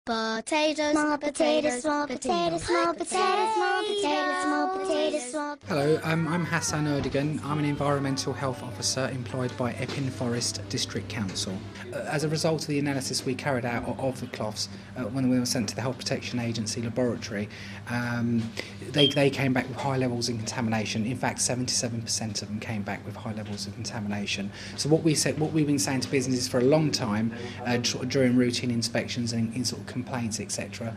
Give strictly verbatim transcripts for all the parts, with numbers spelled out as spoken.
Potatoes, small potatoes, small potatoes, small potatoes, small potatoes, small potatoes, small. Hello, um, I'm Hassan Erdogan. I'm an Environmental Health Officer employed by Epping Forest District Council. Uh, as a result of the analysis we carried out of, of the cloths uh, when we were sent to the Health Protection Agency laboratory, um, they, they came back with high levels of contamination. In fact, seventy-seven percent of them came back with high levels of contamination. So what we said, what we've been saying to businesses for a long time, uh, during routine inspections and in sort of complaints, et cetera,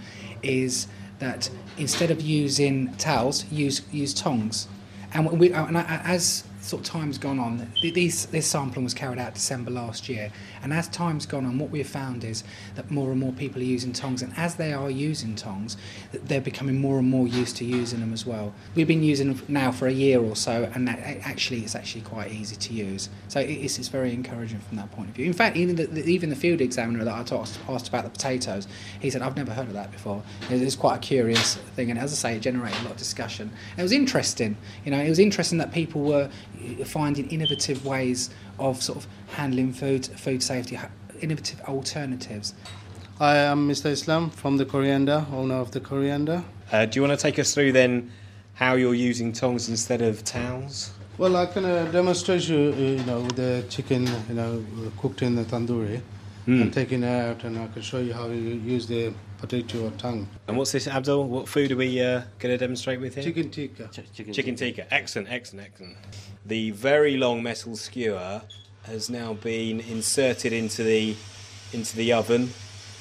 is that instead of using towels, use use tongs. And we, and as sort of time's gone on, these, this sampling was carried out December last year, and as time's gone on, what we've found is that more and more people are using tongs, and as they are using tongs, they're becoming more and more used to using them as well. We've been using them now for a year or so, and that actually it's actually quite easy to use. So it's, it's very encouraging from that point of view. In fact, even the, the, even the field examiner that I talked, asked about the potatoes, he said, I've never heard of that before. It's quite a curious thing, and as I say, it generated a lot of discussion. And it was interesting, you know, it was interesting that people were finding innovative ways of sort of handling food, food safety, innovative alternatives. I am Mister Islam from the Coriander, owner of the Coriander. Uh, do you want to take us through then how you're using tongs instead of towels? Well, I can uh, demonstrate you, uh, you know, with the chicken, you know, cooked in the tandoori mm. and taking it out, and I can show you how you use the potato or tongue. And what's this, Abdul? What food are we uh, going to demonstrate with here? Chicken tikka. Ch- chicken, chicken tikka. Excellent, excellent, excellent. The very long metal skewer has now been inserted into the into the oven.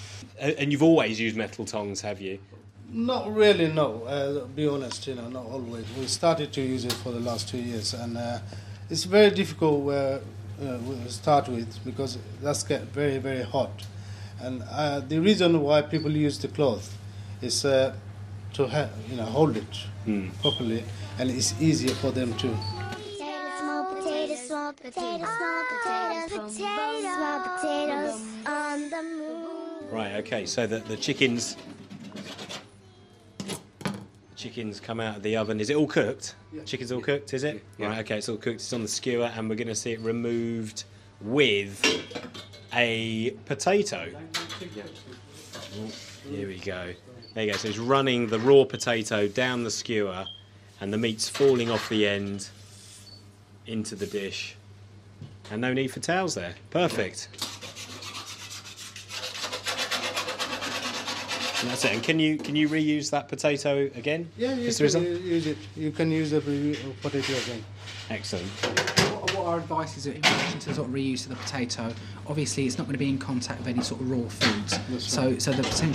And you've always used metal tongs, have you? Not really, no. Uh, be honest, you know, not always. We started to use it for the last two years, and uh, it's very difficult where uh, we start with because that's get very, very hot. And uh, the reason why people use the cloth is uh, to ha- you know hold it mm. properly, and it's easier for them to. Small potatoes, small potatoes, small potatoes, small potatoes on the moon. Right. Okay. So the the chickens, chickens come out of the oven. Is it all cooked? Yeah. Chicken's all cooked, is it? Yeah. Right. Okay. It's all cooked. It's on the skewer, and we're going to see it removed with a potato. Oh, here we go. There you go. So it's running the raw potato down the skewer, and the meat's falling off the end into the dish. And no need for towels there. Perfect. And that's it. And can you can you reuse that potato again? Yeah, you Mister can Islam? use it. You can use the potato again. Excellent. What our advice is in relation to sort of reuse of the potato, obviously it's not going to be in contact with any sort of raw foods. That's So, right. so the potential